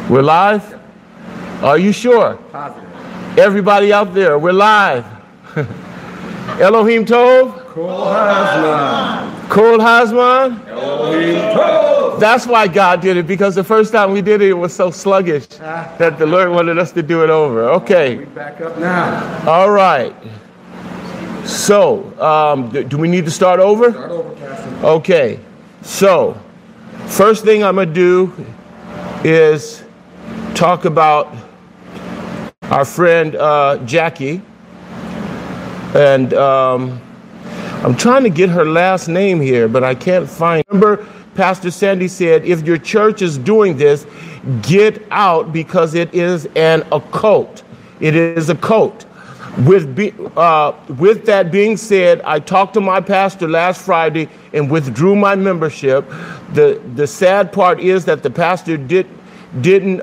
We're live? Are you sure? Positive. Everybody out there, we're live. Elohim Tov? Kol Hazman. Kol Hazman? Elohim Tov. That's why God did it, because the first time we did it, it was so sluggish that the Lord wanted us to do it over. Okay. We back up now. All right. So, do we need to start over? Start over, Pastor. Okay. So, first thing I'm going to do is talk about our friend Jackie. And I'm trying to get her last name here, but I can't find it. Remember, Pastor Sandy said, if your church is doing this, get out, because it is an occult. It is a cult. With that being said, I talked to my pastor last Friday and withdrew my membership. The sad part is that the pastor didn't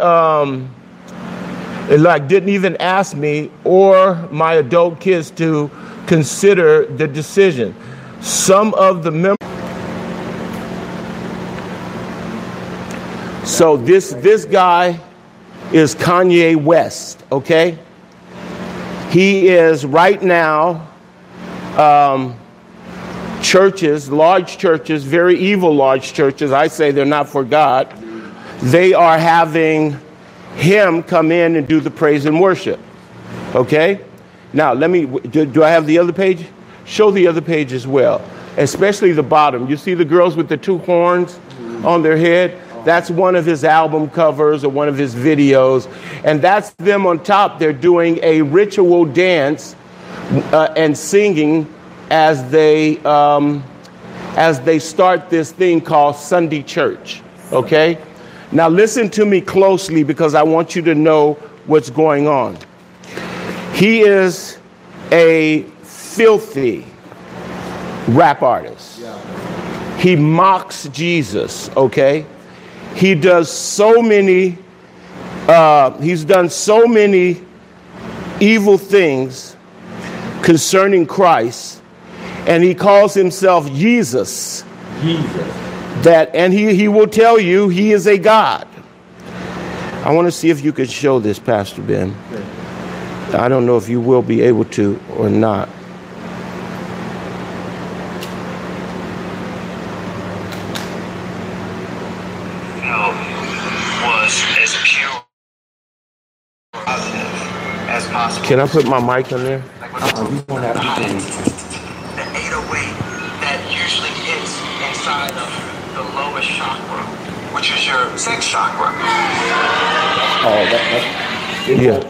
even ask me or my adult kids to consider the decision. Some of the members. So this guy is Kanye West, okay? He is right now, churches, large churches, very evil large churches, I say they're not for God, they are having him come in and do the praise and worship, okay? Now, do I have the other page? Show the other page as well, especially the bottom. You see the girls with the two horns on their head? That's one of his album covers or one of his videos. And that's them on top. They're doing a ritual dance and singing as they start this thing called Sunday Church. Okay? Now listen to me closely, because I want you to know what's going on. He is a filthy rap artist. He mocks Jesus, okay? He does so many, he's done so many evil things concerning Christ, and he calls himself Jesus. And he will tell you he is a God. I want to see if you could show this, Pastor Ben. I don't know if you will be able to or not. Can I put my mic on there? You won't have to change. The 808 that usually hits inside of the lowest chakra, which is your sex chakra. Oh, Yeah.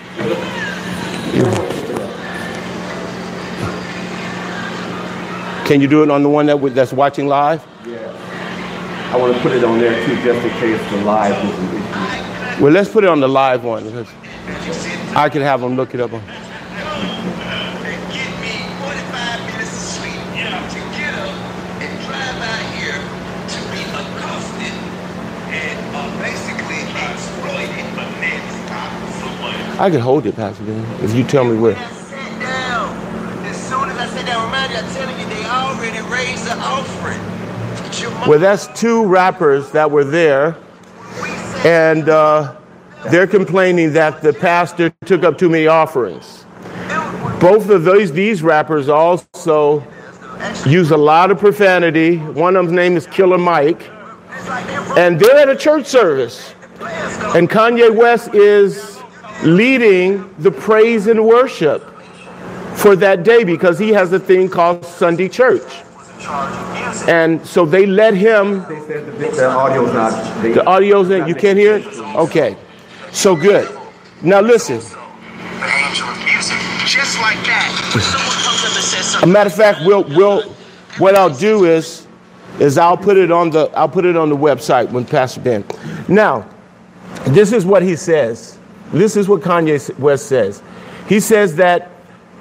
Can you do it on the one that's watching live? Yeah. I want to put it on there too, just in case the live is an issue. Well, let's put it on the live one, because I could have them look it up on. And give me 45 minutes of sleep to get up and drive out here to be accosted and basically exploited for next time. I could hold it, Pastor Ben, if you tell me where. I sat down. As soon as I sat down, remind you, I'm telling you, they already raised the offering. Well, that's two rappers that were there, and they're complaining that the pastor took up too many offerings. Both of these rappers also use a lot of profanity. One of them's name is Killer Mike. And they're at a church service. And Kanye West is leading the praise and worship for that day, because he has a thing called Sunday Church. And so they let him. They said the audio's not. The audio's in. You can't hear it? Okay. So good. Now listen. The angel of music, just like that. When someone comes up and says A something. matter of fact, what I'll do is I'll put it on the website when Pastor Ben. Now, this is what he says. This is what Kanye West says. He says that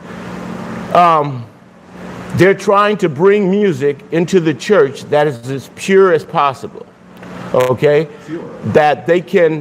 they're trying to bring music into the church that is as pure as possible. Okay? That they can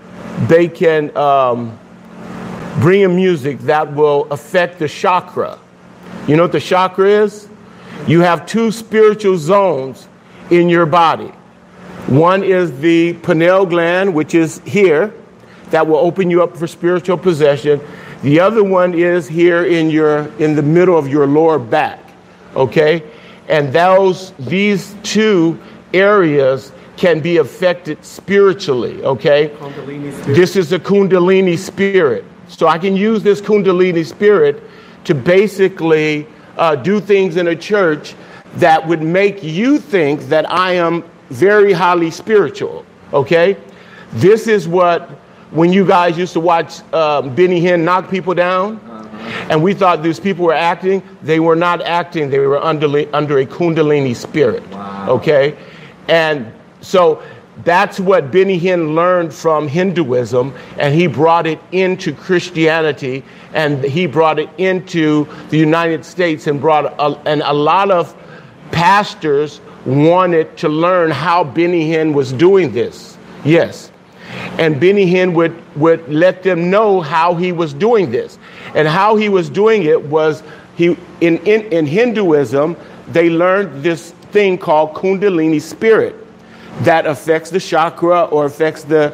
bring in music that will affect the chakra. You know what the chakra is? You have two spiritual zones in your body. One is the pineal gland, which is here, that will open you up for spiritual possession. The other one is here in the middle of your lower back, okay? And these two areas can be affected spiritually, okay? This is a Kundalini spirit. So I can use this Kundalini spirit to basically do things in a church that would make you think that I am very highly spiritual, okay? This is what, when you guys used to watch Benny Hinn knock people down, and we thought these people were acting, they were not acting, they were under a Kundalini spirit, okay? And so that's what Benny Hinn learned from Hinduism, and he brought it into Christianity, and he brought it into the United States, and and a lot of pastors wanted to learn how Benny Hinn was doing this. Yes. And Benny Hinn would let them know how he was doing this. And how he was doing it was, in Hinduism, they learned this thing called Kundalini spirit that affects the chakra or affects the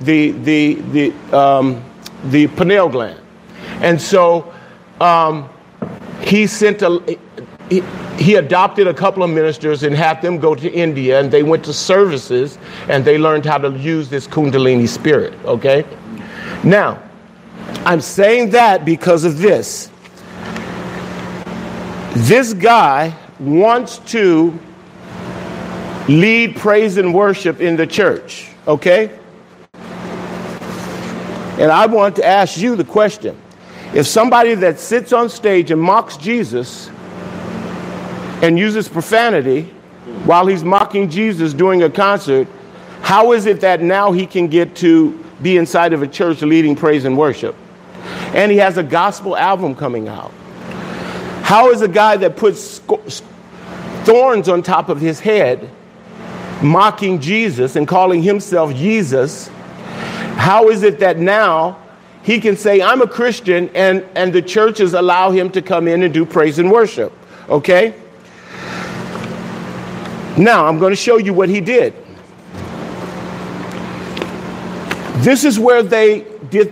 pineal gland. And so he adopted a couple of ministers and had them go to India, and they went to services and they learned how to use this Kundalini spirit, okay? Now, I'm saying that because of this. This guy wants to lead praise and worship in the church, okay? And I want to ask you the question. If somebody that sits on stage and mocks Jesus and uses profanity while he's mocking Jesus during a concert, how is it that now he can get to be inside of a church leading praise and worship? And he has a gospel album coming out. How is a guy that puts thorns on top of his head, mocking Jesus and calling himself Jesus, how is it that now he can say, I'm a Christian, and the churches allow him to come in and do praise and worship, okay? Now, I'm going to show you what he did. This is where they did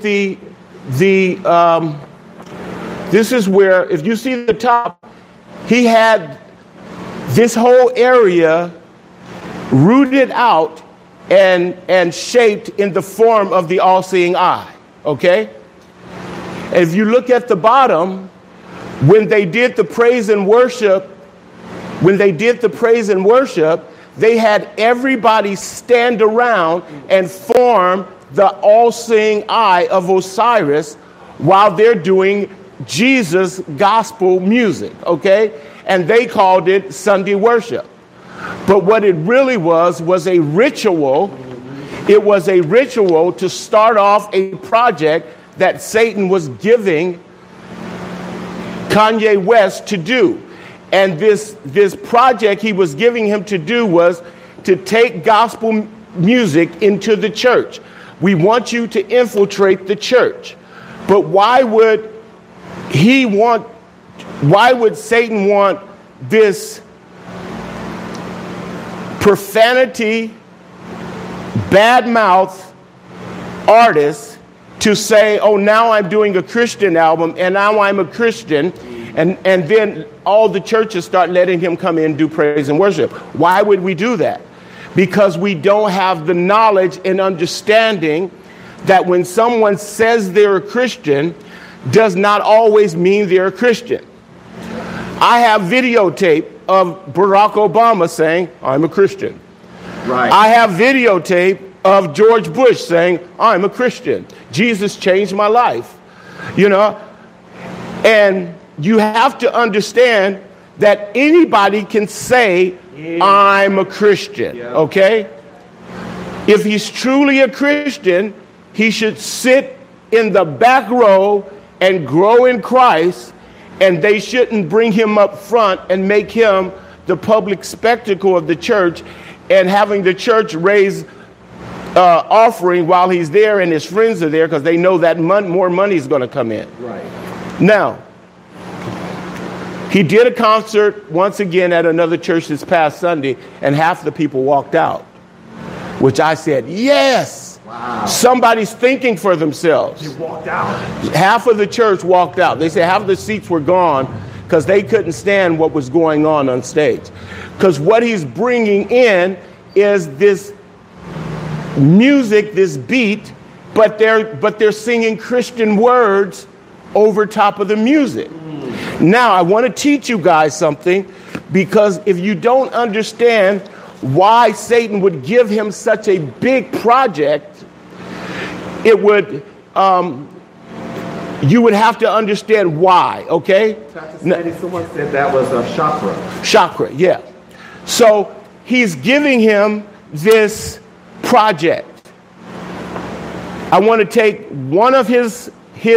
this is where, if you see the top, he had this whole area rooted out and shaped in the form of the all-seeing eye, okay? If you look at the bottom, when they did the praise and worship, they had everybody stand around and form the all-seeing eye of Osiris while they're doing Jesus gospel music, okay? And they called it Sunday worship. But what it really was a ritual. It was a ritual to start off a project that Satan was giving Kanye West to do. And this project he was giving him to do was to take gospel music into the church. We want you to infiltrate the church. But why would Satan want this profanity, bad mouth artist to say, oh, now I'm doing a Christian album and now I'm a Christian, and then all the churches start letting him come in and do praise and worship? Why would we do that? Because we don't have the knowledge and understanding that when someone says they're a Christian does not always mean they're a Christian. I have videotape of Barack Obama saying, I'm a Christian. Right. I have videotape of George Bush saying, I'm a Christian. Jesus changed my life. You know, and you have to understand that anybody can say, I'm a Christian, okay? If he's truly a Christian, he should sit in the back row and grow in Christ, and they shouldn't bring him up front and make him the public spectacle of the church and having the church raise offering while he's there and his friends are there because they know that more money is going to come in. Right. Now, he did a concert once again at another church this past Sunday, and half the people walked out. which I said, yes. Wow. Somebody's thinking for themselves. He walked out. Half of the church walked out. They said half of the seats were gone because they couldn't stand what was going on stage. Because what he's bringing in is this music, this beat, but they're singing Christian words over top of the music. Now, I want to teach you guys something, because if you don't understand why Satan would give him such a big project, it would you would have to understand why, okay? Pastor Sandy, someone said that was a chakra. Chakra, yeah. So he's giving him this project. I want to take one of his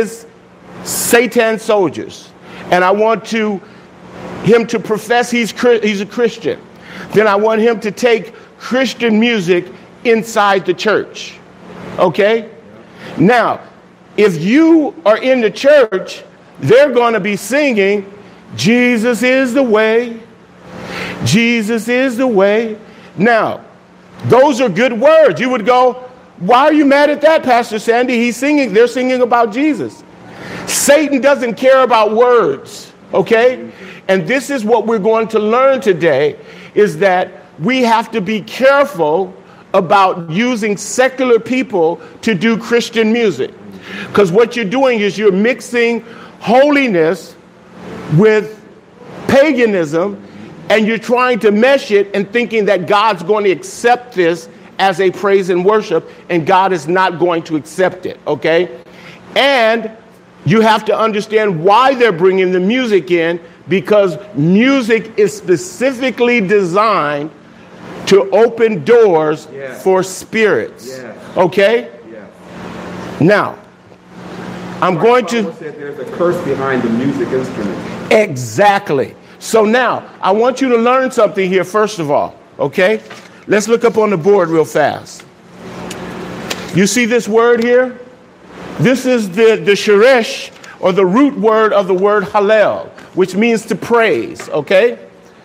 Satan soldiers, and I want him to profess he's a Christian. Then I want him to take Christian music inside the church. Okay? Now, if you are in the church, they're going to be singing, Jesus is the way, Jesus is the way. Now, those are good words. You would go, why are you mad at that, Pastor Sandy? They're singing about Jesus. Satan doesn't care about words, okay? And this is what we're going to learn today, is that we have to be careful about using secular people to do Christian music. Because what you're doing is you're mixing holiness with paganism, and you're trying to mesh it and thinking that God's going to accept this as a praise and worship, and God is not going to accept it, okay? And you have to understand why they're bringing the music in, because music is specifically designed to open doors for spirits, okay? Now, I'm going to... There's a curse behind the music instrument. Exactly. So now, I want you to learn something here, first of all, okay? Let's look up on the board real fast. You see this word here? This is the sheresh, or the root word of the word hallel, which means to praise, okay?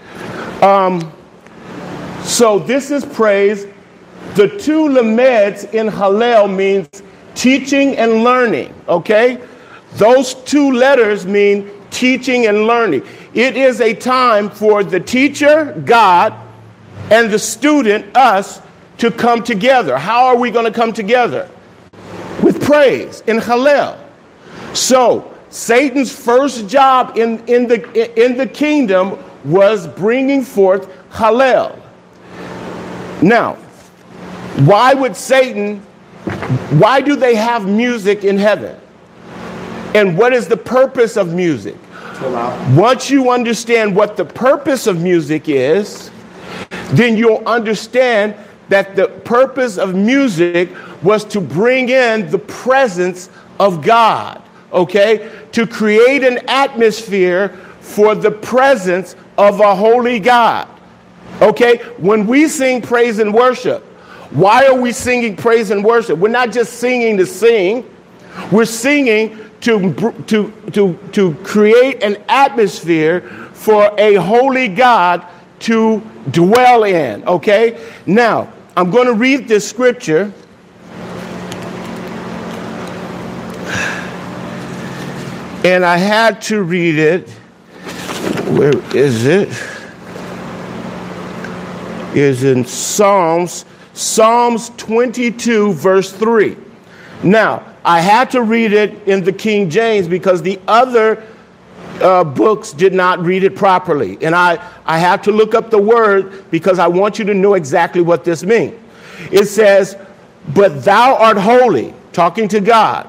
So this is praise. The two lameds in hallel means teaching and learning, okay? Those two letters mean teaching and learning. It is a time for the teacher, God, and the student, us, to come together. How are we going to come together? With praise, in hallel. So Satan's first job in the kingdom was bringing forth hallel. Now, why do they have music in heaven? And what is the purpose of music? Once you understand what the purpose of music is, then you'll understand that the purpose of music was to bring in the presence of God, okay? To create an atmosphere for the presence of a holy God, okay? When we sing praise and worship, why are we singing praise and worship? We're not just singing to sing. We're singing to create an atmosphere for a holy God to dwell in, okay? Now, I'm going to read this scripture. And I had to read it. Where is it? It's in Psalms 22, verse 3. Now, I had to read it in the King James because the other books did not read it properly. And I had to look up the word because I want you to know exactly what this means. It says, but thou art holy, talking to God.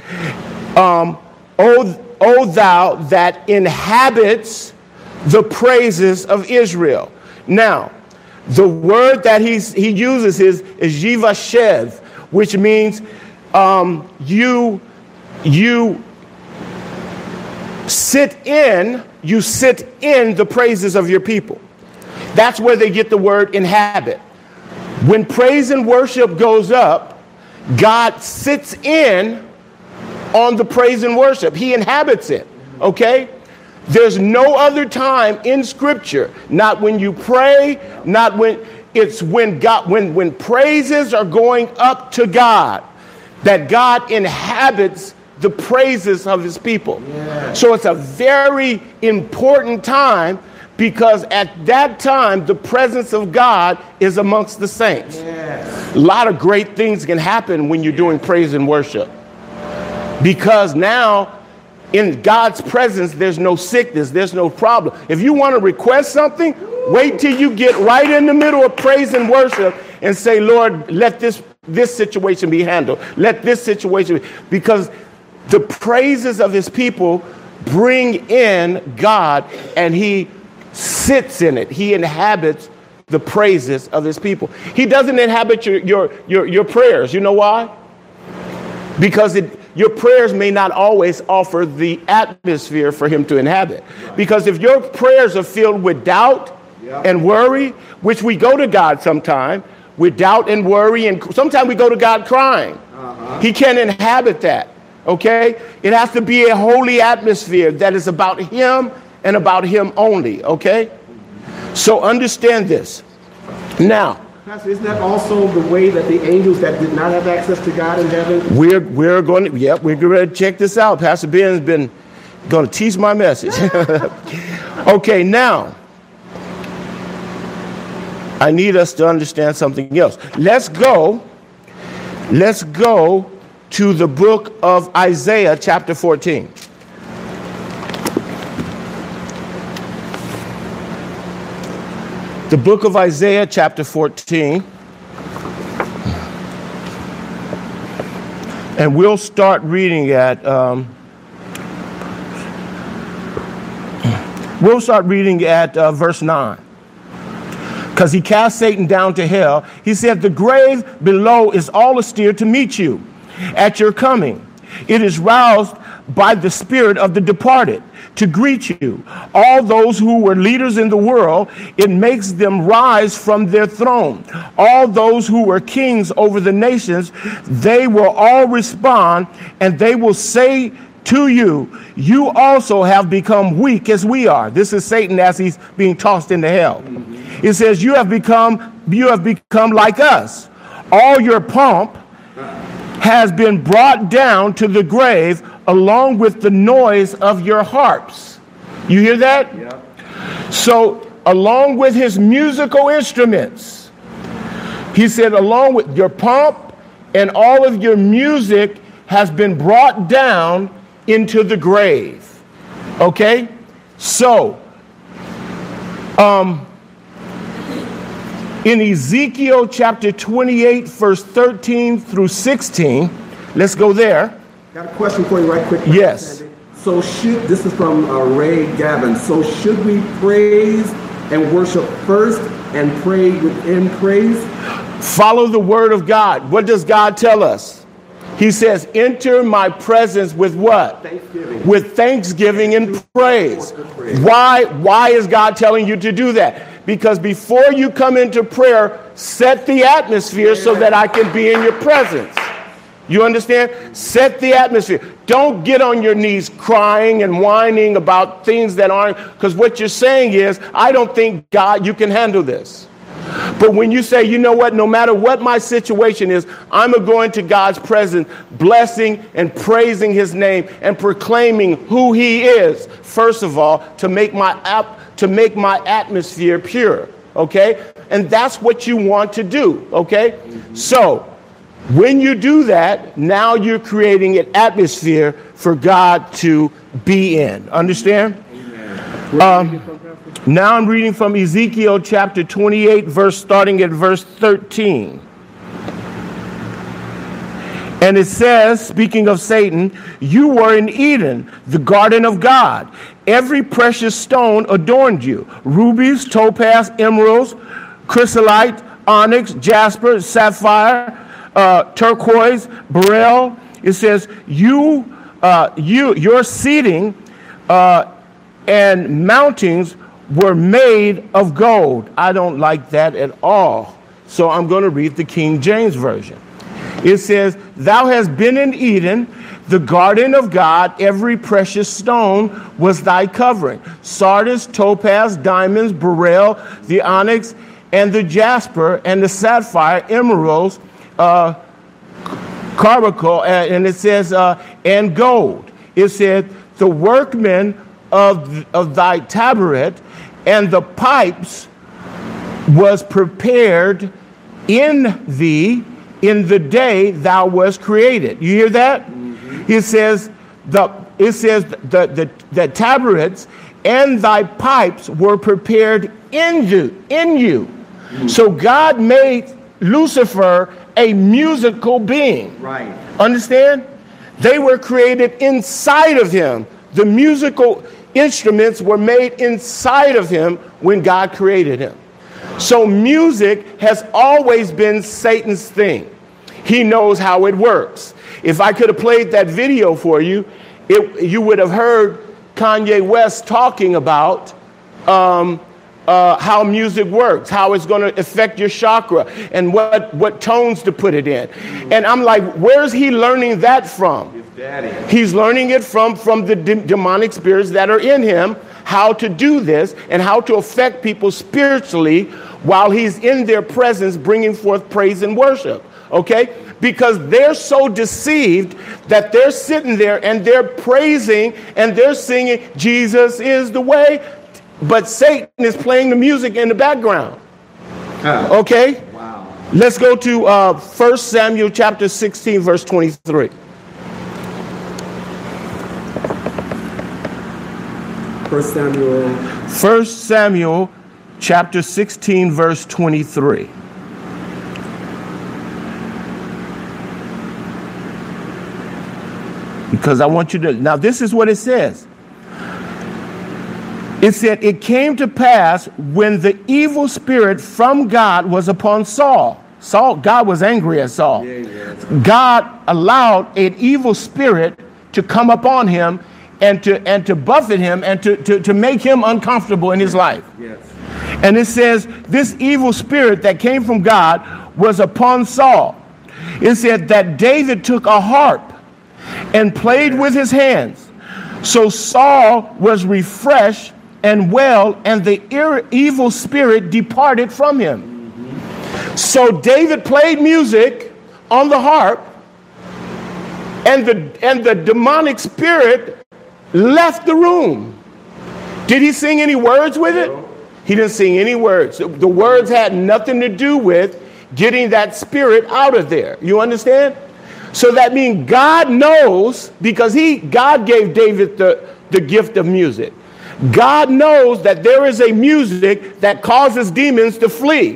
O thou that inhabits the praises of Israel. Now, the word that he uses is yivashev, which means you sit in the praises of your people. That's where they get the word inhabit. When praise and worship goes up, God sits in on the praise and worship. He inhabits it, okay? There's no other time in Scripture, not when you pray, not when it's when God, when praises are going up to God, that God inhabits the praises of his people. Yeah. So it's a very important time, because at that time, the presence of God is amongst the saints. Yes. A lot of great things can happen when you're doing praise and worship. Because now, in God's presence, there's no sickness, there's no problem. If you want to request something, wait till you get right in the middle of praise and worship and say, Lord, let this situation be handled. Let this situation be, because the praises of his people bring in God, and he sits in it. He inhabits the praises of his people. He doesn't inhabit your prayers. You know why? Because your prayers may not always offer the atmosphere for him to inhabit. Because if your prayers are filled with doubt and worry, which we go to God sometime with doubt and worry, and sometimes we go to God crying. He can't inhabit that. Okay? It has to be a holy atmosphere that is about him and about him only. Okay? So understand this. Now, Pastor, isn't that also the way that the angels that did not have access to God in heaven? We're going to, we're going to check this out. Pastor Ben's been going to teach my message. Okay, now, I need us to understand something else. Let's go to the book of Isaiah, chapter 14. The book of Isaiah, chapter 14. And we'll start reading at verse 9. Because he cast Satan down to hell. He said, the grave below is all astir to meet you at your coming. It is roused by the spirit of the departed to greet you. All those who were leaders in the world, it makes them rise from their throne. All those who were kings over the nations, they will all respond, and they will say to you, you also have become weak as we are. This is Satan as he's being tossed into hell. It says, you have become like us. All your pomp has been brought down to the grave, along with the noise of your harps. You hear that? Yeah. So, along with his musical instruments, he said, along with your pomp and all of your music has been brought down into the grave. Okay? So, in Ezekiel chapter 28, verse 13 through 16, let's go there. Got a question for you right quick. Yes. So this is from Ray Gavin. So should we praise and worship first and pray within praise? Follow the word of God. What does God tell us? He says, enter my presence with what? Thanksgiving. With thanksgiving and praise. Why is God telling you to do that? Because before you come into prayer, set the atmosphere so that I can be in your presence. You understand? Set the atmosphere. Don't get on your knees crying and whining about things that aren't, because what you're saying is, I don't think, God, you can handle this. But when you say, you know what, no matter what my situation is, I'm going to God's presence, blessing and praising his name and proclaiming who he is, first of all, to make my atmosphere pure. Okay? And that's what you want to do. Okay? So, when you do that, now you're creating an atmosphere for God to be in. Understand? Now I'm reading from Ezekiel chapter 28, starting at verse 13. And it says, speaking of Satan, you were in Eden, the garden of God. Every precious stone adorned you. Rubies, topaz, emeralds, chrysolite, onyx, jasper, sapphire, turquoise, beryl. It says, your seating and mountings were made of gold. I don't like that at all. So I'm going to read the King James Version. It says, thou hast been in Eden, the garden of God. Every precious stone was thy covering. Sardis, topaz, diamonds, beryl, the onyx, and the jasper and the sapphire, emeralds, carbuncle, and it says, and gold. It said, the workmen of thy tabernacle and the pipes was prepared in thee in the day thou wast created. You hear that? Mm-hmm. It says the tabrets and thy pipes were prepared in you. Mm-hmm. So God made Lucifer a musical being. Right. Understand? They were created inside of him. The musical instruments were made inside of him when God created him. So music has always been Satan's thing. He knows how it works. If I could have played that video for you, you would have heard Kanye West talking about how music works, how it's going to affect your chakra, and what tones to put it in. And I'm like, where's he learning that from? His daddy. He's learning it from the demonic spirits that are in him, how to do this and how to affect people spiritually while he's in their presence bringing forth praise and worship. Okay? Because they're so deceived that they're sitting there and they're praising and they're singing, Jesus is the way, but Satan is playing the music in the background. Okay? Wow. Let's go to 1 Samuel chapter 16, verse 23. 1 Samuel chapter 16, verse 23. Because I want you to, now this is what it says. It said, it came to pass when the evil spirit from God was upon Saul. God was angry at Saul. God allowed an evil spirit to come upon him and to buffet him and to make him uncomfortable in his life. Yes. And it says, this evil spirit that came from God was upon Saul. It said that David took a harp and played with his hands. So Saul was refreshed and well, and the evil spirit departed from him. Mm-hmm. So David played music on the harp, and the demonic spirit left the room. Did he sing any words with it? No. He didn't sing any words. The words had nothing to do with getting that spirit out of there. You understand? So that means God knows, because God gave David the gift of music. God knows that there is a music that causes demons to flee.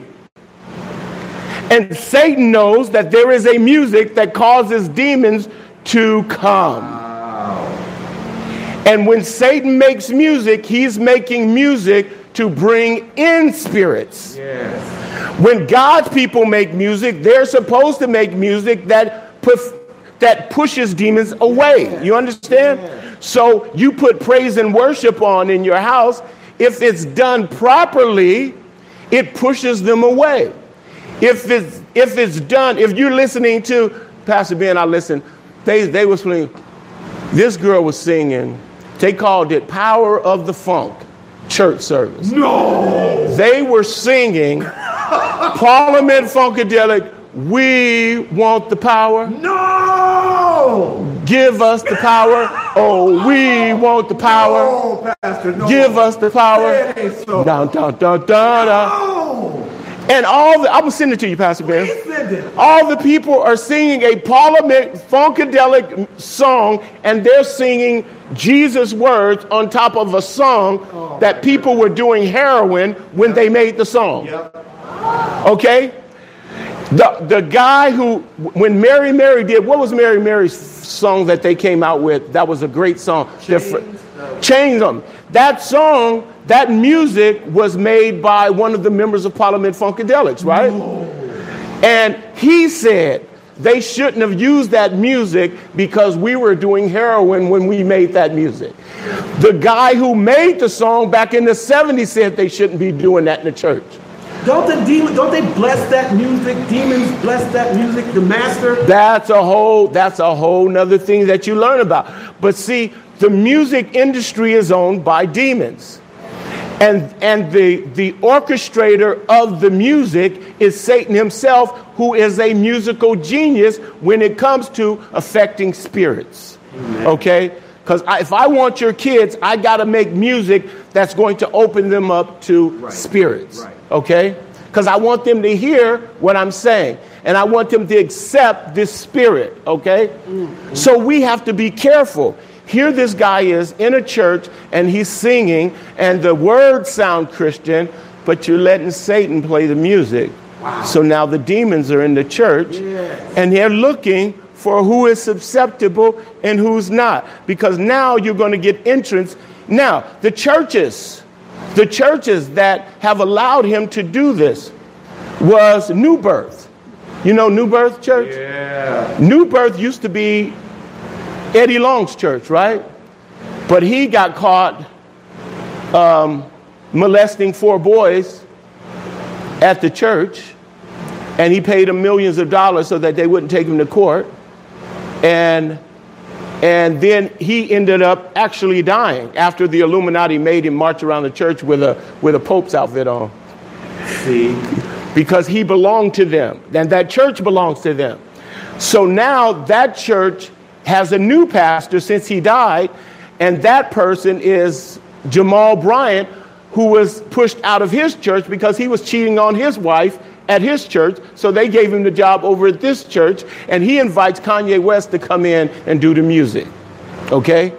And Satan knows that there is a music that causes demons to come. Wow. And when Satan makes music, he's making music to bring in spirits. Yes. When God's people make music, they're supposed to make music that pushes demons away. You understand? Yeah. So you put praise and worship on in your house. If it's done properly, it pushes them away. If you're listening to Pastor Ben, I listened. They were singing. This girl was singing. They called it Power of the Funk church service. No. They were singing Parliament Funkadelic. We want the power. No! Give us the power. Oh, we want the power. No, Pastor, no. Give us the power. So. Dun, dun, dun, dun, dun. No. And I'm going to send it to you, Pastor Ben. All the people are singing a Parliament Funkadelic song, and they're singing Jesus' words on top of a song that people were doing heroin when they made the song. Yep. Okay? The guy who, when Mary did, what was Mary's song that they came out with? That was a great song. Chains them. That song, that music was made by one of the members of Parliament Funkadelics, right? No. And he said they shouldn't have used that music because we were doing heroin when we made that music. The guy who made the song back in the 70s said they shouldn't be doing that in the church. Don't they bless that music? Demons bless that music, the master? That's a whole nother thing that you learn about. But see, the music industry is owned by demons. And the orchestrator of the music is Satan himself, who is a musical genius when it comes to affecting spirits. Amen. Okay? Because if I want your kids, I got to make music that's going to open them up to spirits. Right. Okay? Because I want them to hear what I'm saying. And I want them to accept this spirit. Okay? Mm-hmm. So we have to be careful. Here this guy is in a church and he's singing and the words sound Christian, but you're letting Satan play the music. Wow. So now the demons are in the church and they're looking for who is susceptible and who's not. Because now you're going to get entrance. Now, the churches that have allowed him to do this was New Birth. You know New Birth Church? Yeah. New Birth used to be Eddie Long's church, right? But he got caught molesting 4 boys at the church, and he paid them millions of dollars so that they wouldn't take him to court. And then he ended up actually dying after the Illuminati made him march around the church with a Pope's outfit on. See? Because he belonged to them, and that church belongs to them. So now that church has a new pastor since he died, and that person is Jamal Bryant, who was pushed out of his church because he was cheating on his wife at his church. So they gave him the job over at this church, and he invites Kanye West to come in and do the music. Okay?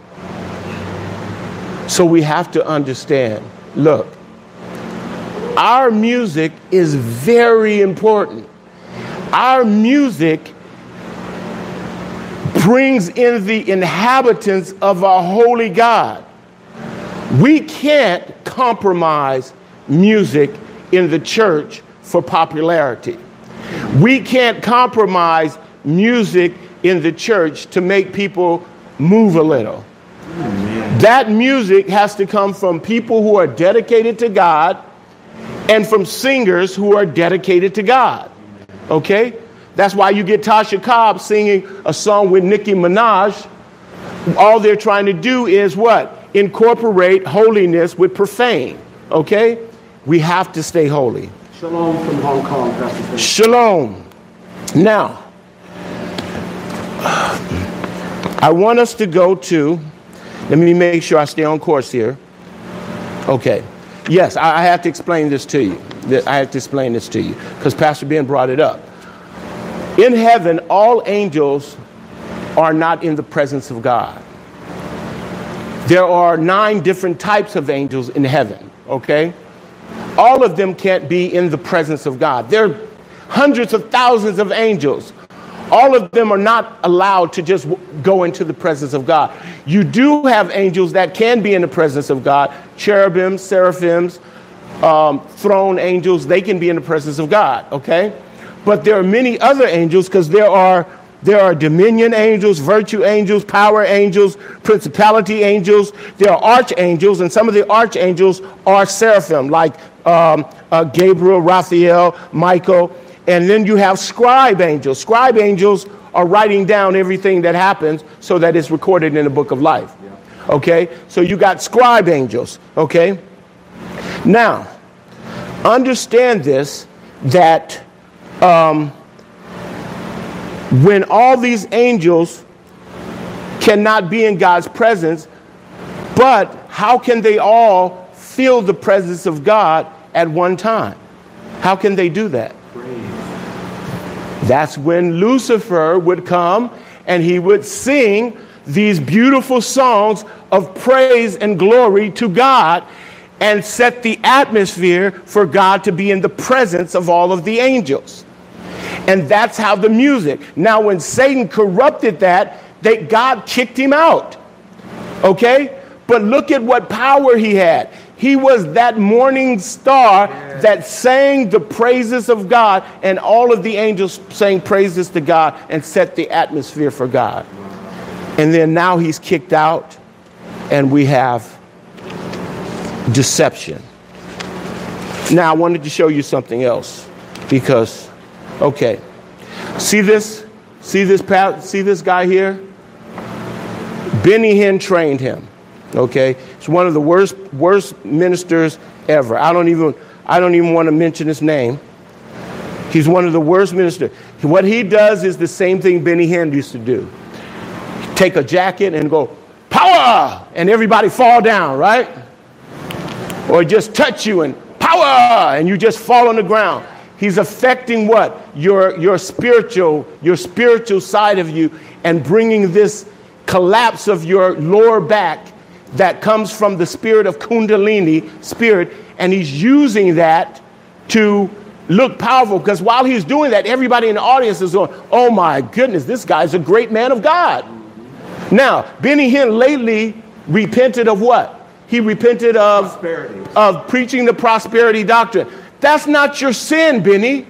So we have to understand, look, our music is very important. Our music brings in the inhabitants of our holy God. We can't compromise music in the church for popularity. We can't compromise music in the church to make people move a little. Amen. That music has to come from people who are dedicated to God and from singers who are dedicated to God. Okay? That's why you get Tasha Cobbs singing a song with Nicki Minaj. All they're trying to do is what? Incorporate holiness with profane. Okay? We have to stay holy. Shalom from Hong Kong, Pastor. Shalom. Now, I want us to go to, let me make sure I stay on course here. Okay. Yes, I have to explain this to you. I have to explain this to you because Pastor Ben brought it up. In heaven, all angels are not in the presence of God. There are 9 different types of angels in heaven, okay? All of them can't be in the presence of God. There are hundreds of thousands of angels. All of them are not allowed to just go into the presence of God. You do have angels that can be in the presence of God. Cherubim, seraphims, throne angels, they can be in the presence of God, okay? But there are many other angels because there are dominion angels, virtue angels, power angels, principality angels. There are archangels, and some of the archangels are seraphim, like Gabriel, Raphael, Michael. And then you have scribe angels. Scribe angels are writing down everything that happens so that it's recorded in the book of life. Okay? So you got scribe angels. Okay? Now, understand this, that when all these angels cannot be in God's presence, but how can they all feel the presence of God at one time? How can they do that? That's when Lucifer would come and he would sing these beautiful songs of praise and glory to God and set the atmosphere for God to be in the presence of all of the angels. And that's how the music. Now, when Satan corrupted that, God kicked him out. Okay? But look at what power he had. He was that morning star that sang the praises of God, and all of the angels sang praises to God and set the atmosphere for God. And then now he's kicked out, and we have deception. Now, I wanted to show you something else because, okay, see this guy here? Benny Hinn trained him. Okay, He's one of the worst ministers ever. I don't even want to mention his name. He's one of the worst ministers. What he does is the same thing Benny Hinn used to do. Take a jacket and go, power! And everybody fall down, right? Or just touch you and power! And you just fall on the ground. He's affecting what? Your spiritual side of you and bringing this collapse of your lower back that comes from the spirit of Kundalini spirit. And he's using that to look powerful, because while he's doing that, everybody in the audience is going, oh my goodness, this guy's a great man of God. Now, Benny Hinn lately repented of what? He repented of preaching the prosperity doctrine. That's not your sin, Benny.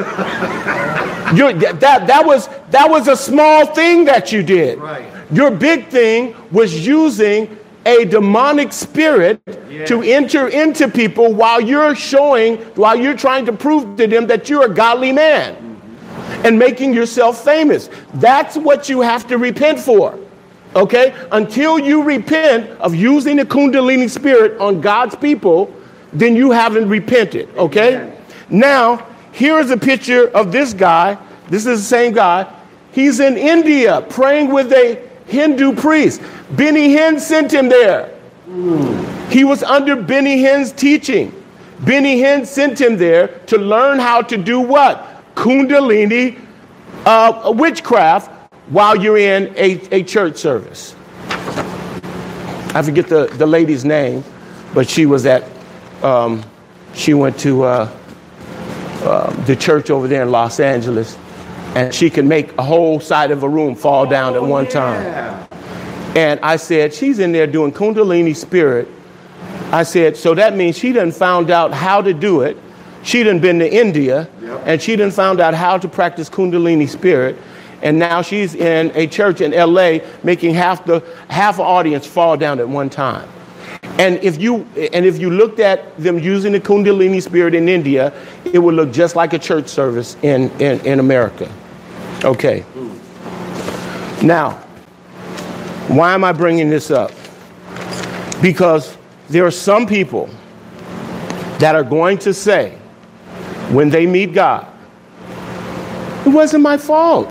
That was a small thing that you did. Right. Your big thing was using a demonic spirit to enter into people while you're trying to prove to them that you're a godly man and making yourself famous. That's what you have to repent for. Okay? Until you repent of using the Kundalini spirit on God's people, then you haven't repented. Okay? Now, here's a picture of this guy. This is the same guy. He's in India praying with a Hindu priest. Benny Hinn sent him there. He was under Benny Hinn's teaching. Benny Hinn sent him there to learn how to do what? Kundalini witchcraft while you're in a church service. I forget the lady's name, but she was she went to the church over there in Los Angeles, and she could make a whole side of a room fall down at one time. And I said, she's in there doing Kundalini spirit. I said, so that means she done found out how to do it. She done been to India, and she done found out how to practice Kundalini spirit. And now she's in a church in LA making half the audience fall down at one time. And if you looked at them using the Kundalini spirit in India, it would look just like a church service in America. Okay. Now, why am I bringing this up? Because there are some people that are going to say, when they meet God, it wasn't my fault.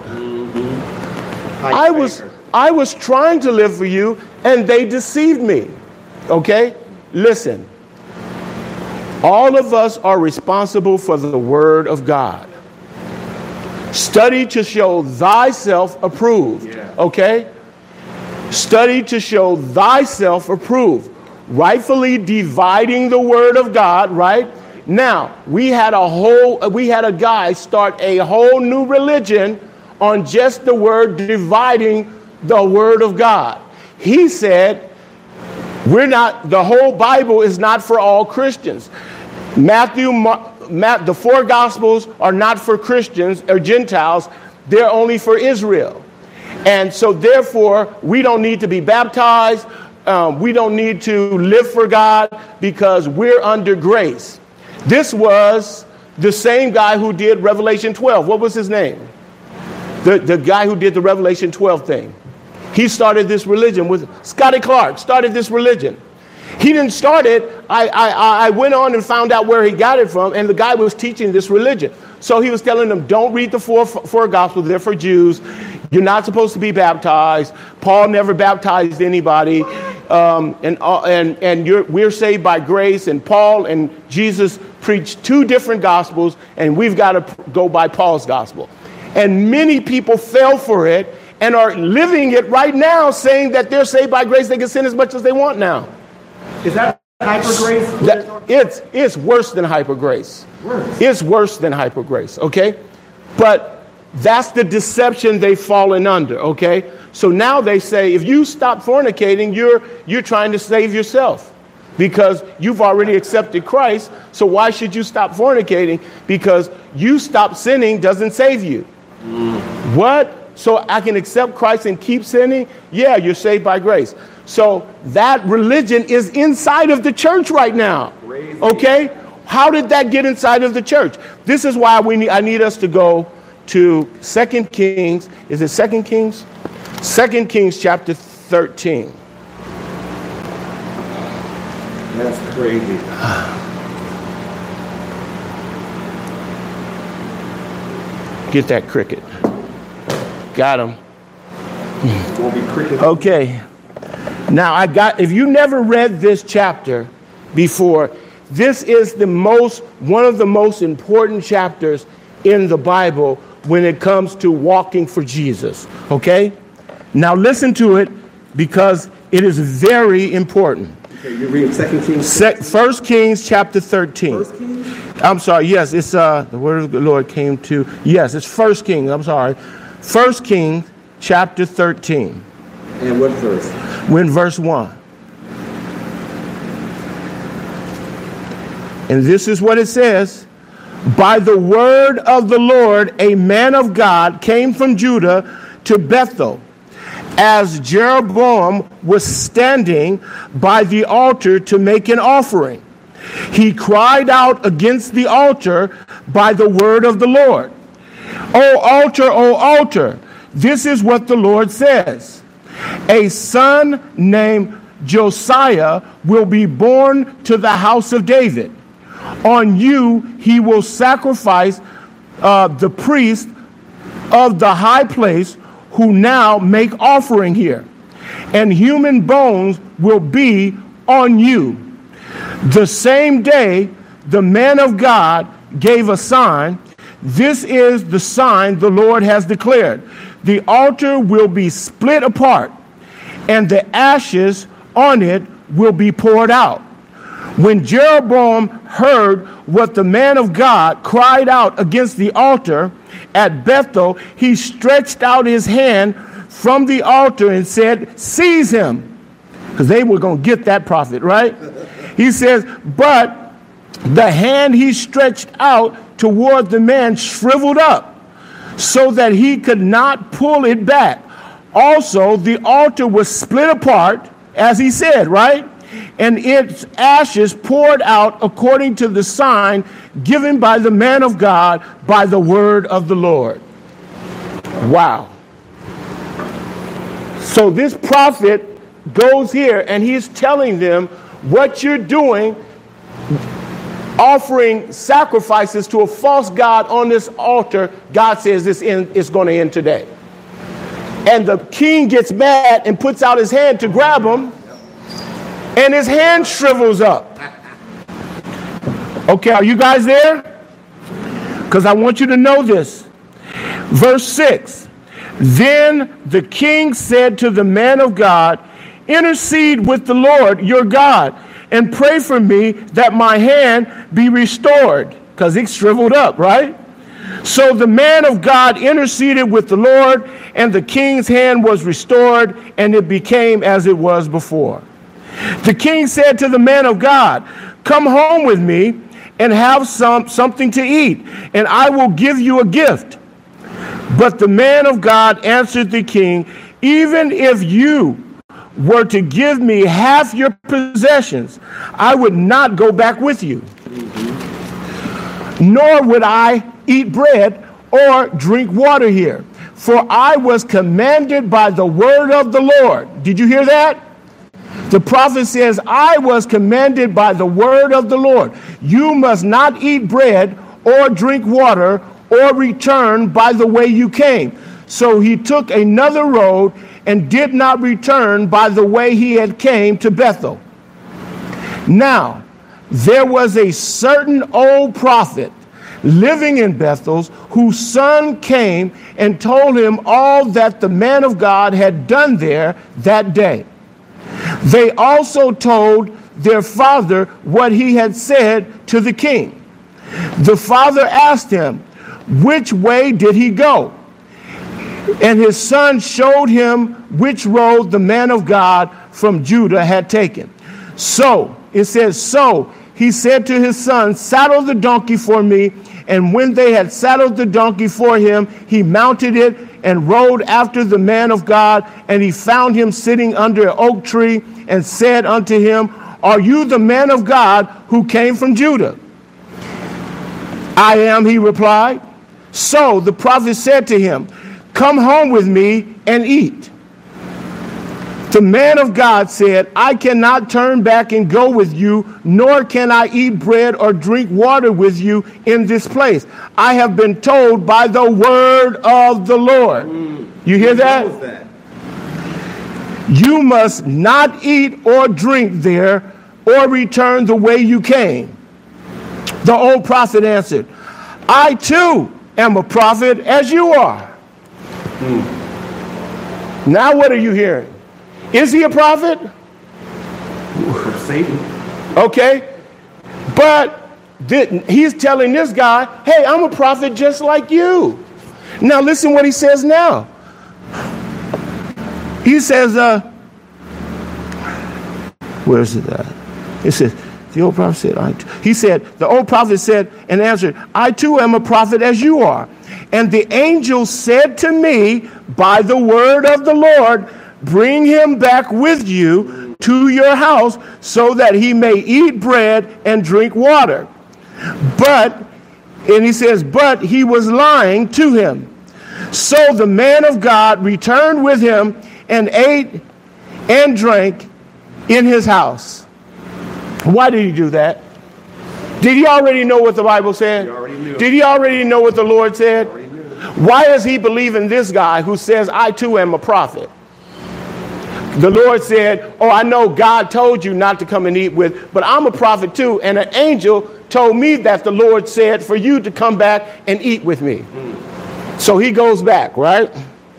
I was trying to live for you, and they deceived me. Okay? Listen. All of us are responsible for the word of God. Study to show thyself approved. Okay? Study to show thyself approved. Rightfully dividing the word of God, right? Now, we had a guy start a whole new religion on just the word dividing the word of God. He said, the whole Bible is not for all Christians. The four Gospels are not for Christians or Gentiles. They're only for Israel. And so therefore, we don't need to be baptized. We don't need to live for God because we're under grace. This was the same guy who did Revelation 12. What was his name? The guy who did the Revelation 12 thing. He started this religion with Scotty Clark, started this religion. He didn't start it. I went on and found out where he got it from, and the guy was teaching this religion. So he was telling them, don't read the four Gospels. They're for Jews. You're not supposed to be baptized. Paul never baptized anybody. We're saved by grace. And Paul and Jesus preached two different Gospels, and we've got to go by Paul's Gospel. And many people fell for it and are living it right now, saying that they're saved by grace. They can sin as much as they want now. Is that hyper grace? It's worse than hyper grace. Worse. It's worse than hyper grace, okay? But that's the deception they've fallen under, okay? So now they say, if you stop fornicating, you're trying to save yourself because you've already accepted Christ. So why should you stop fornicating? Because you stop sinning doesn't save you. What? So I can accept Christ and keep sinning? Yeah, you're saved by grace. So that religion is inside of the church right now. Crazy. Okay? How did that get inside of the church? This is why I need us to go to 2 Kings. Is it 2 Kings? 2 Kings chapter 13. That's crazy. Get that cricket. Got him. Won't be cricket. Okay. Now if you never read this chapter before, this is one of the most important chapters in the Bible when it comes to walking for Jesus. Okay? Now listen to it because it is very important. Okay, you're reading 2 Kings. 1 Kings chapter 13. 1 Kings? I'm sorry, yes, it's the word of the Lord came to, yes, it's 1 Kings, I'm sorry. 1 Kings chapter 13. And what verse? When verse 1. And this is what it says. By the word of the Lord, a man of God came from Judah to Bethel, as Jeroboam was standing by the altar to make an offering. He cried out against the altar by the word of the Lord. O altar, this is what the Lord says. A son named Josiah will be born to the house of David. On you he will sacrifice the priest of the high place who now make offering here, and human bones will be on you. The same day the man of God gave a sign. This is the sign the Lord has declared. The altar will be split apart, and the ashes on it will be poured out. When Jeroboam heard what the man of God cried out against the altar at Bethel, he stretched out his hand from the altar and said, "Seize him." Because they were going to get that prophet, right? He says, but the hand he stretched out toward the man shriveled up so that he could not pull it back. Also, the altar was split apart, as he said, right? And its ashes poured out according to the sign given by the man of God by the word of the Lord. Wow. So this prophet goes here and he's telling them what you're doing, offering sacrifices to a false god on this altar. God says it's going to end today. And the king gets mad and puts out his hand to grab him, and his hand shrivels up. Okay, are you guys there? Because I want you to know this. Verse 6. Then the king said to the man of God, "Intercede with the Lord your God and pray for me that my hand be restored." Because it shriveled up, right? So the man of God interceded with the Lord, and the king's hand was restored, and it became as it was before. The king said to the man of God, "Come home with me and have something to eat, and I will give you a gift." But the man of God answered the king, "Even if you were to give me half your possessions, I would not go back with you. Nor would I eat bread or drink water here, for I was commanded by the word of the Lord." Did you hear that? The prophet says, "I was commanded by the word of the Lord. You must not eat bread or drink water or return by the way you came." So he took another road and did not return by the way he had came to Bethel. Now, there was a certain old prophet living in Bethel, whose son came and told him all that the man of God had done there that day. They also told their father what he had said to the king. The father asked him, "Which way did he go?" And his son showed him which road the man of God from Judah had taken. So, it says, so he said to his son, "Saddle the donkey for me." And when they had saddled the donkey for him, he mounted it and rode after the man of God. And he found him sitting under an oak tree and said unto him, "Are you the man of God who came from Judah?" "I am," he replied. So the prophet said to him, "Come home with me and eat." The man of God said, I cannot turn back and go with you, nor can I eat bread or drink water with you in this place. I have been told by the word of the Lord. You hear that? You must not eat or drink there or return the way you came. The old prophet answered, I too am a prophet as you are. Now what are you hearing? Is he a prophet? From Satan. Okay. But he's telling this guy, hey, I'm a prophet just like you. Now listen what he says now. He says, where is it at? It says, the old prophet said, the old prophet said and answered, I too am a prophet as you are. And the angel said to me, by the word of the Lord, bring him back with you to your house so that he may eat bread and drink water. And he says, but he was lying to him. So the man of God returned with him and ate and drank in his house. Why did he do that? Did he already know what the Bible said? He already knew. Did he already know what the Lord said? Why is he believing this guy who says, I too am a prophet? The Lord said, oh, I know God told you not to come and eat with, but I'm a prophet too. And an angel told me that the Lord said for you to come back and eat with me. So he goes back, right?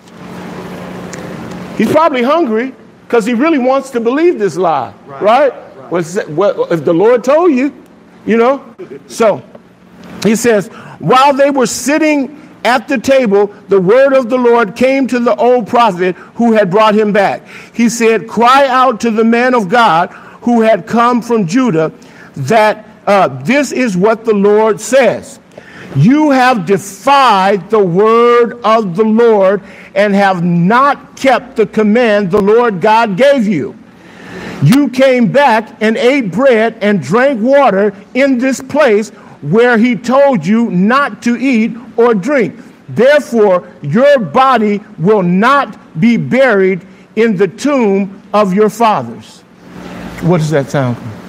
He's probably hungry because he really wants to believe this lie, right? Well, if the Lord told you, you know. So he says, while they were sitting at the table, the word of the Lord came to the old prophet who had brought him back. He said, cry out to the man of God who had come from Judah that this is what the Lord says. You have defied the word of the Lord and have not kept the command the Lord God gave you. You came back and ate bread and drank water in this place where he told you not to eat or drink. Therefore, your body will not be buried in the tomb of your fathers. What does that sound like?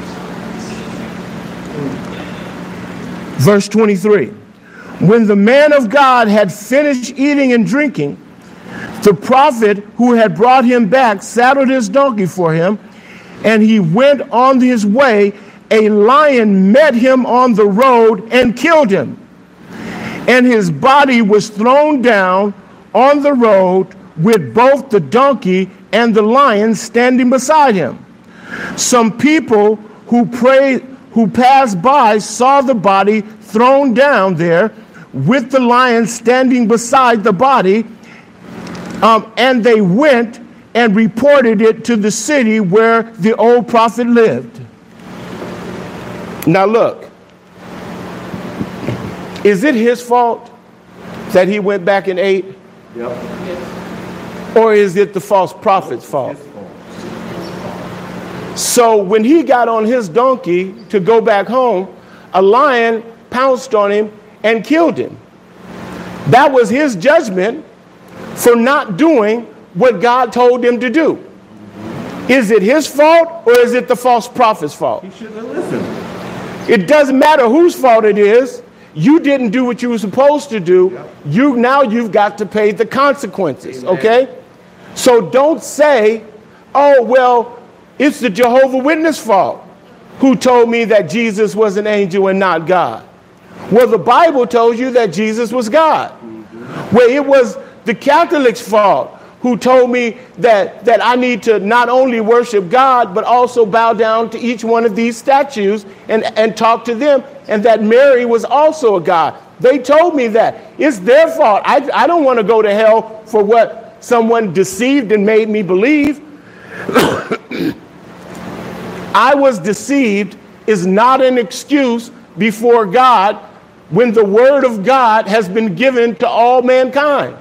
Verse 23. When the man of God had finished eating and drinking, the prophet who had brought him back saddled his donkey for him, and he went on his way. A lion met him on the road and killed him. And his body was thrown down on the road with both the donkey and the lion standing beside him. Some people who passed by saw the body thrown down there with the lion standing beside the body, and they went and reported it to the city where the old prophet lived. Now look, is it his fault that he went back and ate? Yep. Or is it the false prophet's fault? So when he got on his donkey to go back home, a lion pounced on him and killed him. That was his judgment for not doing what God told him to do. Is it his fault or is it the false prophet's fault? He shouldn't have listened. It doesn't matter whose fault it is. You didn't do what you were supposed to do. Yep. You've got to pay the consequences. Amen. Okay? So don't say, oh, well, it's the Jehovah Witness fault who told me that Jesus was an angel and not God. Well, the Bible tells you that Jesus was God. Mm-hmm. Well, it was the Catholics' fault who told me that I need to not only worship God, but also bow down to each one of these statues and talk to them, and that Mary was also a God. They told me that. It's their fault. I don't want to go to hell for what someone deceived and made me believe. I was deceived is not an excuse before God when the word of God has been given to all mankind.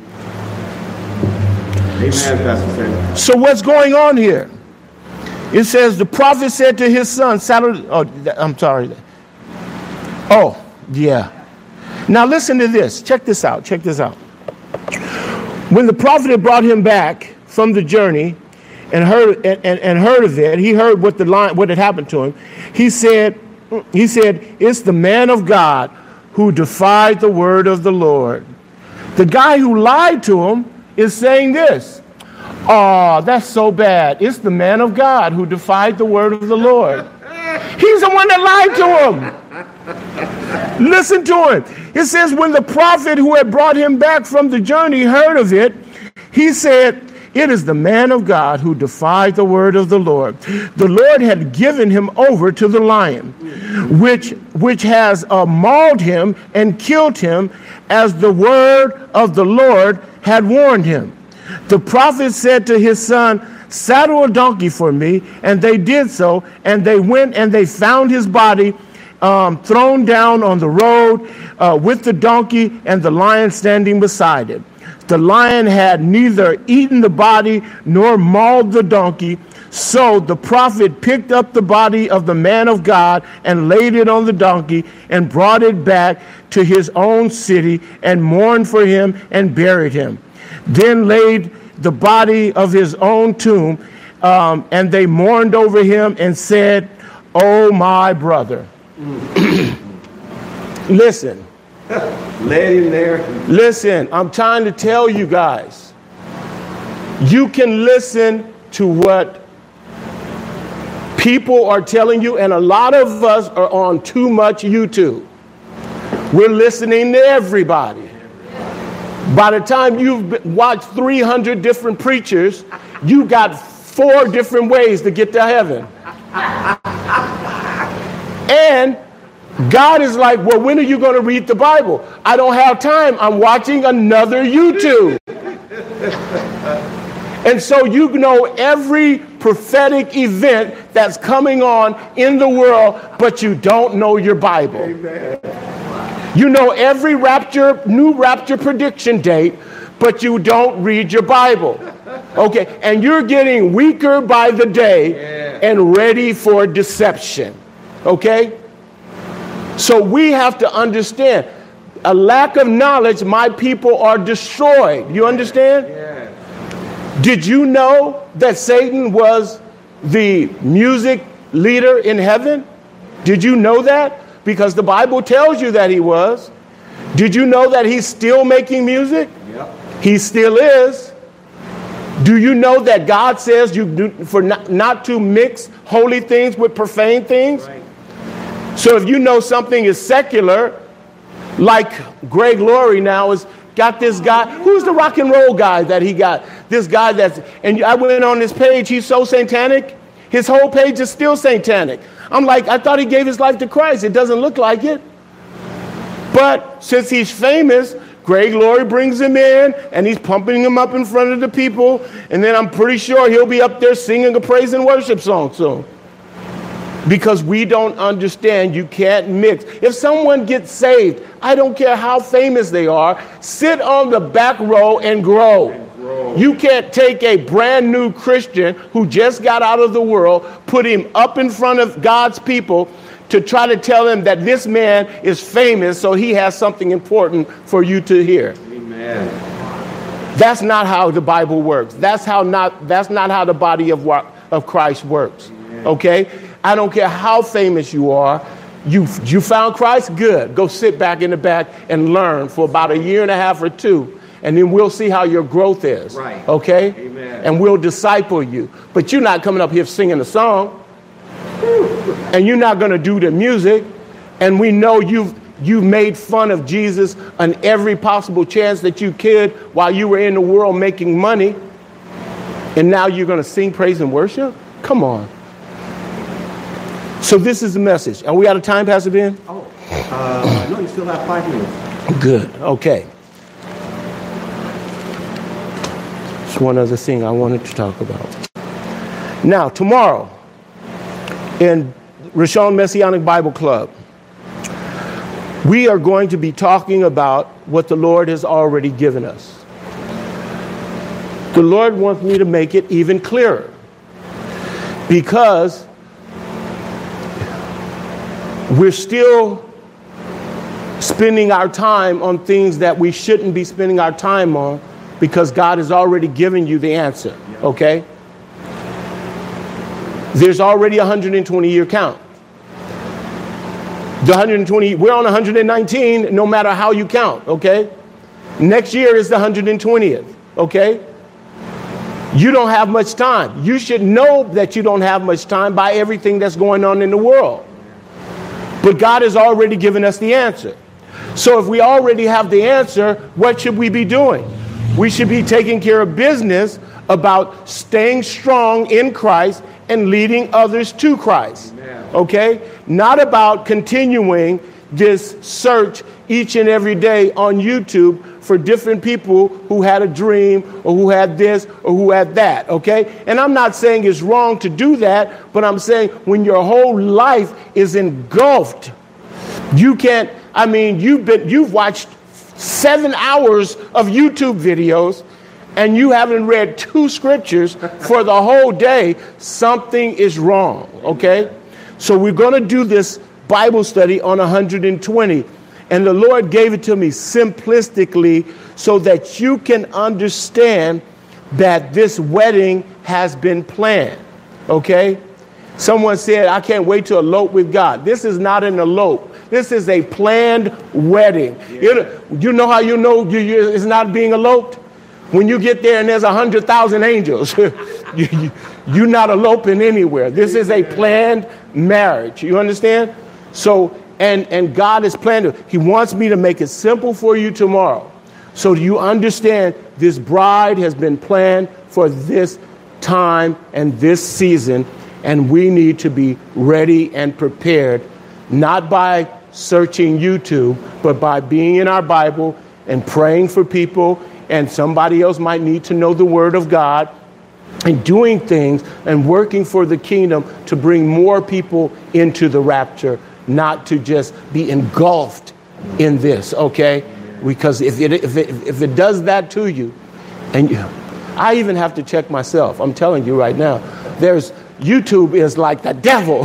Amen, Pastor Sam. So what's going on here? It says the prophet said to his son, Now listen to this. Check this out. When the prophet had brought him back from the journey, and heard of it. He heard what had happened to him. He said, it's the man of God who defied the word of the Lord. The guy who lied to him is saying this. Oh, that's so bad. It's the man of God who defied the word of the Lord. He's the one that lied to him. Listen to him. It says, when the prophet who had brought him back from the journey heard of it, he said, it is the man of God who defied the word of the Lord. The Lord had given him over to the lion, which has mauled him and killed him, as the word of the Lord had warned him. The prophet said to his son, saddle a donkey for me. And they did so. And they went and they found his body thrown down on the road with the donkey and the lion standing beside it. The lion had neither eaten the body nor mauled the donkey. So the prophet picked up the body of the man of God and laid it on the donkey and brought it back to his own city and mourned for him and buried him. Then laid the body of his own tomb, and they mourned over him and said, oh, my brother. Listen. Lay him there. Listen, I'm trying to tell you guys, you can listen to what people are telling you, and a lot of us are on too much YouTube. We're listening to everybody. By the time you've watched 300 different preachers, you got 4 different ways to get to heaven. And God is like, well, when are you going to read the Bible? I don't have time. I'm watching another YouTube. And so you know every prophetic event that's coming on in the world, but you don't know your Bible. Amen. You know every new rapture prediction date, but you don't read your Bible. Okay, and you're getting weaker by the day and ready for deception. Okay? So we have to understand, a lack of knowledge, my people are destroyed. You understand? Yeah. Did you know that Satan was the music leader in heaven? Did you know that? Because the Bible tells you that he was. Did you know that he's still making music? Yep. He still is. Do you know that God says not to mix holy things with profane things? Right. So if you know something is secular, like Greg Laurie now has got this guy, who's the rock and roll guy that he got? This guy and I went on his page, he's so satanic. His whole page is still satanic. I'm like, I thought he gave his life to Christ. It doesn't look like it. But since he's famous, Greg Laurie brings him in and he's pumping him up in front of the people. And then I'm pretty sure he'll be up there singing a praise and worship song soon. Because we don't understand, you can't mix. If someone gets saved, I don't care how famous they are, sit on the back row and grow. You can't take a brand new Christian who just got out of the world, put him up in front of God's people to try to tell him that this man is famous, so he has something important for you to hear. Amen. That's not how the Bible works. That's not how the body of Christ works. Amen. Okay? I don't care how famous you are. You found Christ? Good. Go sit back in the back and learn for about 1.5 years or 2. And then we'll see how your growth is. Right. Okay? Amen. And we'll disciple you. But you're not coming up here singing a song. And you're not going to do the music. And we know you've made fun of Jesus on every possible chance that you could while you were in the world making money. And now you're going to sing praise and worship? Come on. So this is the message. Are we out of time, Pastor Ben? No, you still have 5 minutes. Good. Okay. Just one other thing I wanted to talk about. Now, tomorrow, in Rishon Messianic Bible Club, we are going to be talking about what the Lord has already given us. The Lord wants me to make it even clearer, because we're still spending our time on things that we shouldn't be spending our time on, because God has already given you the answer, okay? There's already a 120-year count. The 120, we're on 119, no matter how you count, okay? Next year is the 120th, okay? You don't have much time. You should know that you don't have much time by everything that's going on in the world. But God has already given us the answer. So if we already have the answer, what should we be doing? We should be taking care of business about staying strong in Christ and leading others to Christ. Okay? Not about continuing this search each and every day on YouTube for different people who had a dream or who had this or who had that. Okay? And I'm not saying it's wrong to do that, but I'm saying when your whole life is engulfed, you can't, I mean, you've watched 7 hours of YouTube videos and you haven't read 2 scriptures for the whole day. Something is wrong. Okay? So we're going to do this Bible study on 120. And the Lord gave it to me simplistically so that you can understand that this wedding has been planned. Okay? Someone said, I can't wait to elope with God. This is not an elope. This is a planned wedding. Yeah. You know how you know it's not being eloped? When you get there and there's 100,000 angels, you're not eloping anywhere. This is a planned marriage. You understand? So, and God has planned it. He wants me to make it simple for you tomorrow. So you understand this bride has been planned for this time and this season. And we need to be ready and prepared, not by searching YouTube, but by being in our Bible and praying for people. And somebody else might need to know the word of God and doing things and working for the kingdom to bring more people into the rapture, not to just be engulfed in this, okay? Because if it does that to you, and I even have to check myself. I'm telling you right now, YouTube is like the devil,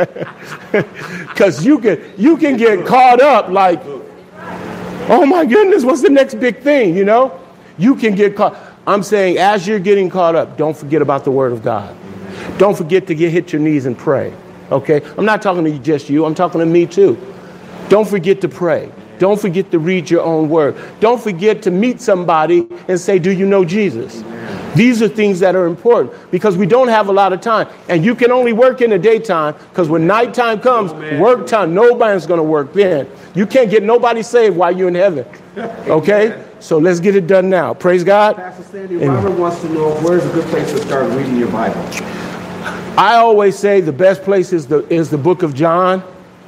because you can get caught up like, oh my goodness, what's the next big thing? You know, you can get caught. I'm saying, as you're getting caught up, don't forget about the word of God. Don't forget to hit your knees and pray. Okay, I'm not talking to just you. I'm talking to me too. Don't forget to pray. Don't forget to read your own word. Don't forget to meet somebody and say, do you know Jesus? These are things that are important because we don't have a lot of time. And you can only work in the daytime because when nighttime comes, work time, nobody's going to work then. You can't get nobody saved while you're in heaven. Okay? So let's get it done now. Praise God. Pastor Sandy, Robert wants to know where's a good place to start reading your Bible. I always say the best place is the book of John.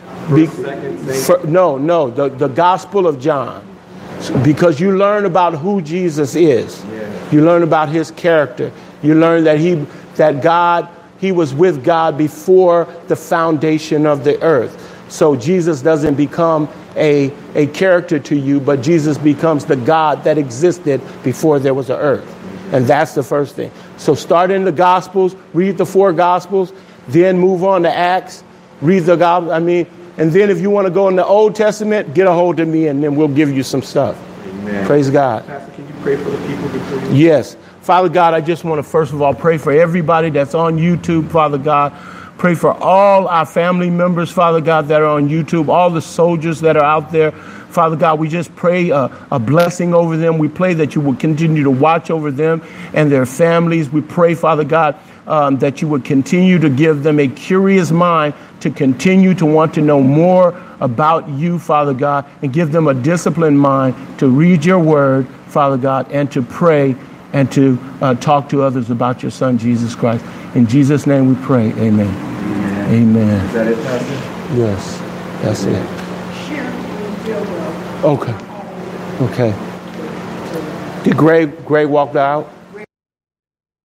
The Gospel of John. Because you learn about who Jesus is. You learn about his character. You learn that he was with God before the foundation of the earth. So Jesus doesn't become a character to you, but Jesus becomes the God that existed before there was an earth. And that's the first thing. So start in the Gospels, read the 4 Gospels, then move on to Acts, read the Gospels. And then if you want to go in the Old Testament, get a hold of me and then we'll give you some stuff. Amen. Praise God. Pastor, can you pray for the people before you? Yes. Father God, I just want to first of all pray for everybody that's on YouTube, Father God. Pray for all our family members, Father God, that are on YouTube, all the soldiers that are out there. Father God, we just pray a blessing over them. We pray that you will continue to watch over them and their families. We pray, Father God, that you would continue to give them a curious mind to continue to want to know more about you, Father God, and give them a disciplined mind to read your word, Father God, and to pray and to talk to others about your Son, Jesus Christ. In Jesus' name we pray. Amen. Amen. Amen. Is that it, Pastor? Yes, that's it. Okay. Did Greg walk out?